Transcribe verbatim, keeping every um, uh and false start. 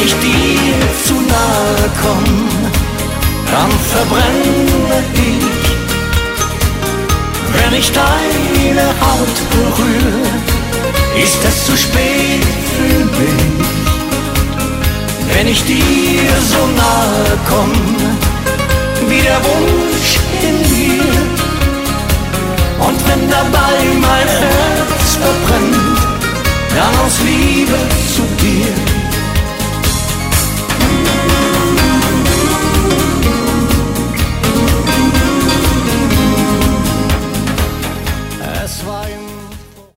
ich dir zu nahe komm, dann verbrenne ich. Wenn ich deine Haut berühre, ist es zu spät für mich. Wenn ich dir so nahe komm, wie der Wunsch in mir, und wenn dabei mein Herz verbrennt, dann aus Liebe zu dir.